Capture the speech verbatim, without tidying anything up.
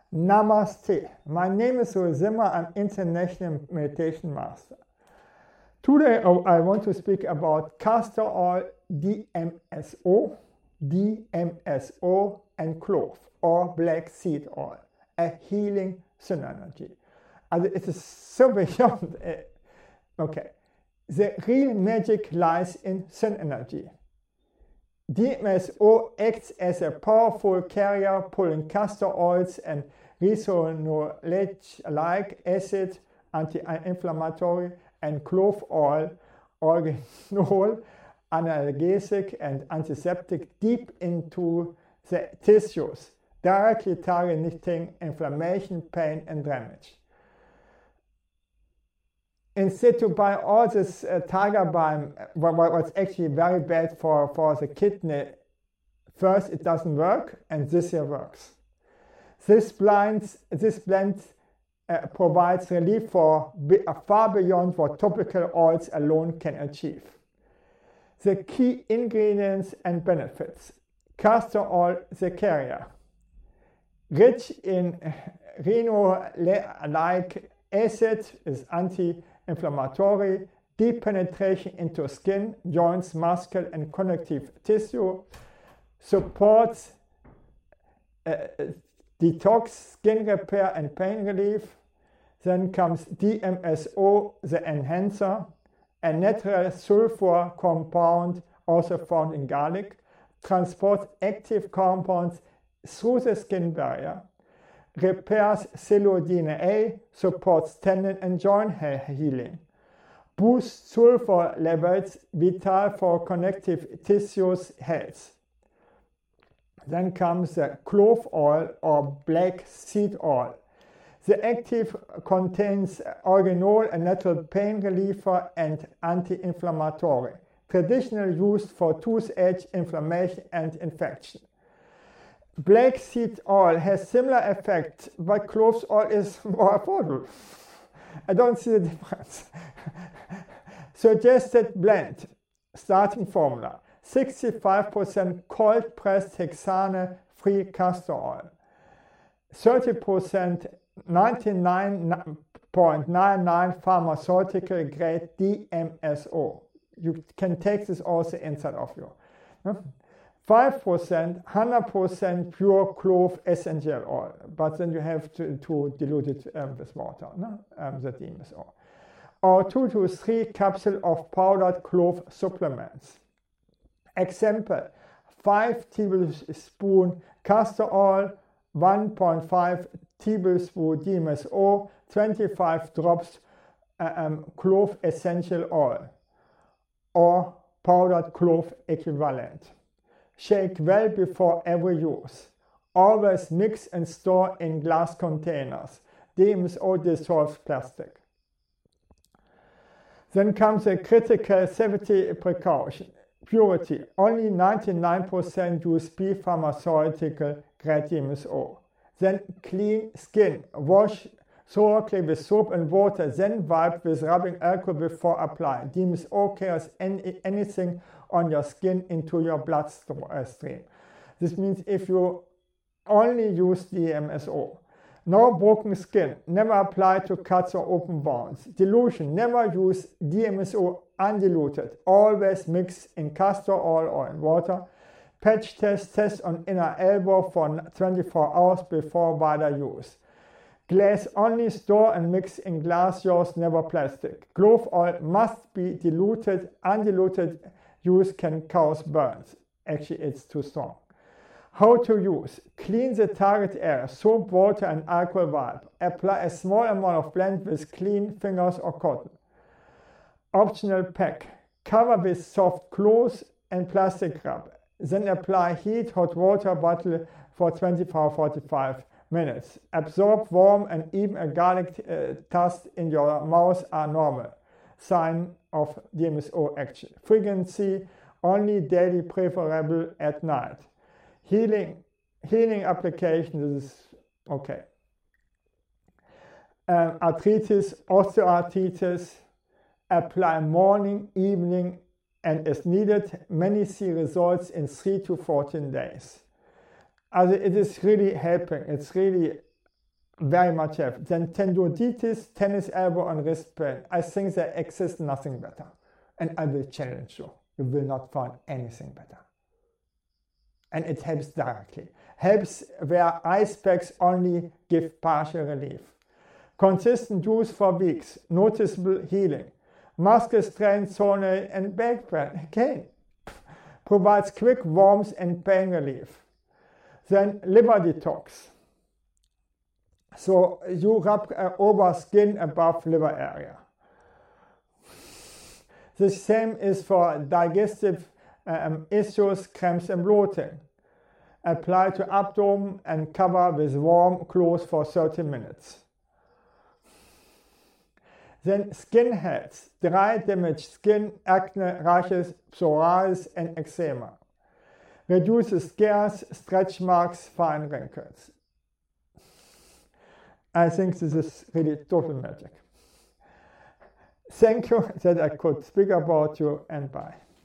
Namaste. My name is Uri Zimmer. I'm International Meditation Master. Today I want to speak about castor oil, D M S O, D M S O and clove or black seed oil, a healing sun energy. Also it is so beyond. Uh, okay, the real magic lies in sun energy. D M S O acts as a powerful carrier pulling castor oils and rhinolenic acid, anti-inflammatory, and clove oil, organol, analgesic, and antiseptic deep into the tissues, directly targeting inflammation, pain, and damage. Instead to buy all this uh, tiger balm, what's actually very bad for, for the kidney, first it doesn't work, and this here works. This blend, this blend uh, provides relief for uh, far beyond what topical oils alone can achieve. The key ingredients and benefits. Castor oil, the carrier. Rich in rhinolenic acid, is anti-inflammatory, deep penetration into skin, joints, muscle, and connective tissue, supports uh, detox, skin repair, and pain relief. Then comes D M S O, the enhancer, a natural sulfur compound also found in garlic, transports active compounds through the skin barrier, repairs cellular D N A, supports tendon and joint healing, boosts sulfur levels, vital for connective tissues health. Then comes the clove oil or black seed oil. The active contains organol, a natural pain reliever and anti-inflammatory, traditionally used for toothache, inflammation, and infection. Black seed oil has similar effect, but clove oil is more affordable. I don't see the difference. Suggested blend, starting formula, sixty-five percent cold pressed hexane-free castor oil, thirty percent ninety-nine point nine nine pharmaceutical grade D M S O. You can take this also inside of you. five percent one hundred percent pure clove essential oil, but then you have to, to dilute it um, with water, no? um, the D M S O. Or two to three capsules of powdered clove supplements. Example, five tablespoons castor oil, one point five tablespoons D M S O, twenty-five drops uh, um, clove essential oil, or powdered clove equivalent. Shake well before every use. Always mix and store in glass containers. D M S O dissolves plastic. Then comes a critical safety precaution. Purity, only ninety-nine percent U S P pharmaceutical grade D M S O. Then clean skin. Wash thoroughly with soap and water, then wipe with rubbing alcohol before applying. D M S O carries any, anything on your skin into your bloodstream. This means if you only use D M S O. No broken skin, never apply to cuts or open wounds. Dilution, never use D M S O undiluted. Always mix in castor oil or in water. Patch test, test on inner elbow for twenty-four hours before wider use. Glass only, store and mix in glass jars, never plastic. Clove oil must be diluted. Undiluted use can cause burns. Actually, it's too strong. How to use. Clean the target area, soap, water, and alcohol wipe. Apply a small amount of blend with clean fingers or cotton. Optional pack. Cover with soft cloth and plastic wrap. Then apply heat hot water bottle for twenty-four to forty-five minutes. Absorb warm and even a garlic uh, taste in your mouth are normal sign of D M S O action. Frequency only daily, preferable at night. Healing, healing application is okay. Um, arthritis, osteoarthritis, apply morning, evening, and as needed. Many see results in three to fourteen days. Also it is really helping. It's really very much help. Then tendonitis, tennis elbow and wrist pain. I think there exists nothing better. And I will challenge you. You will not find anything better. And it helps directly. Helps where ice packs only give partial relief. Consistent use for weeks. Noticeable healing. Muscle strain, toenail and back pain. Again, provides quick warmth and pain relief. Then liver detox. So you rub uh, over skin above liver area. The same is for digestive um, issues, cramps and bloating. Apply to abdomen and cover with warm cloth for thirty minutes. Then skin health, dry damaged skin, acne, rashes, psoriasis and eczema. Reduces scars, stretch marks, fine wrinkles. I think this is really total magic. Thank you that I could speak about you, and bye.